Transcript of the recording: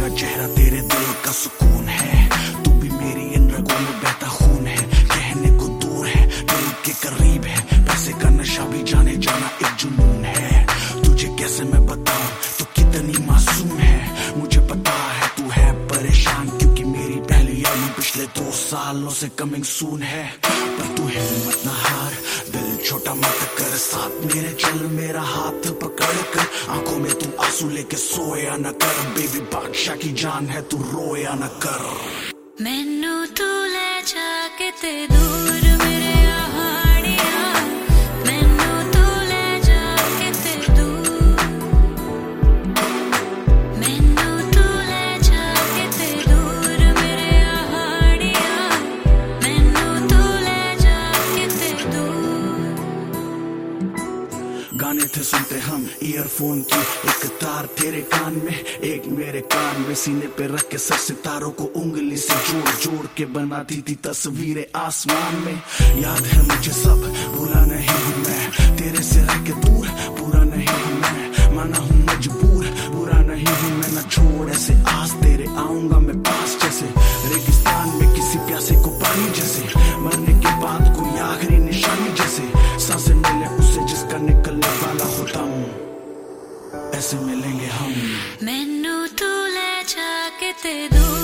चेहरा तेरे दिल का सुकून है। तू भी मेरी इन रगों में बहता खून है। कहने को दूर है दिल के करीब है। पैसे का नशा भी जाने जाना एक जुनून है। तुझे कैसे मैं बताऊं तो कितनी मासूम है। मुझे पता है तू है परेशान क्योंकि मेरी पहली यारी पिछले 2 सालों से कमिंग सून है। पर तू हिम्मत ना हार, दिल छोटा मत कर, साथ मेरे चल, मेरा हाथ पकड़ कर। आंखों में तू आंसू लेके सोया न कर। बेबी बादशाह की जान है तू रोया न कर। मैनू तू ले जाके ते दूर मेरे आहाड़िया। मैनू तू ले जाके ते दूर। मैनू तू ले जाके ते दूर मेरे आहाड़िया। मैनू तू ले जाके ते दूर। गाने थे सुनते हम ईयरफोन की, एक तार तेरे कान में एक मेरे कान में। सीने पे रख के सर सितारों को उंगली से जोड़ जोड़ के बनाती थी तस्वीरें आसमान में। याद है मुझे सब, भूला नहीं हूँ मैं। तेरे से रह के दूर, पूरा नहीं हूँ मैं। माना हूँ मजबूर, बुरा नहीं हूँ मैं। न छोड़ ऐसे आस, तेरे आऊंगा मैं पास जैसे रेगिस्तान में किसी प्यासे को पानी जैसे। मरने के बाद कोई आखिरी निशानी जैसे। सांसें मिले उससे जिसका निकलने वाला हो दम, ऐसे मिलेंगे हम। मैनू तू ले जाके ते दूर।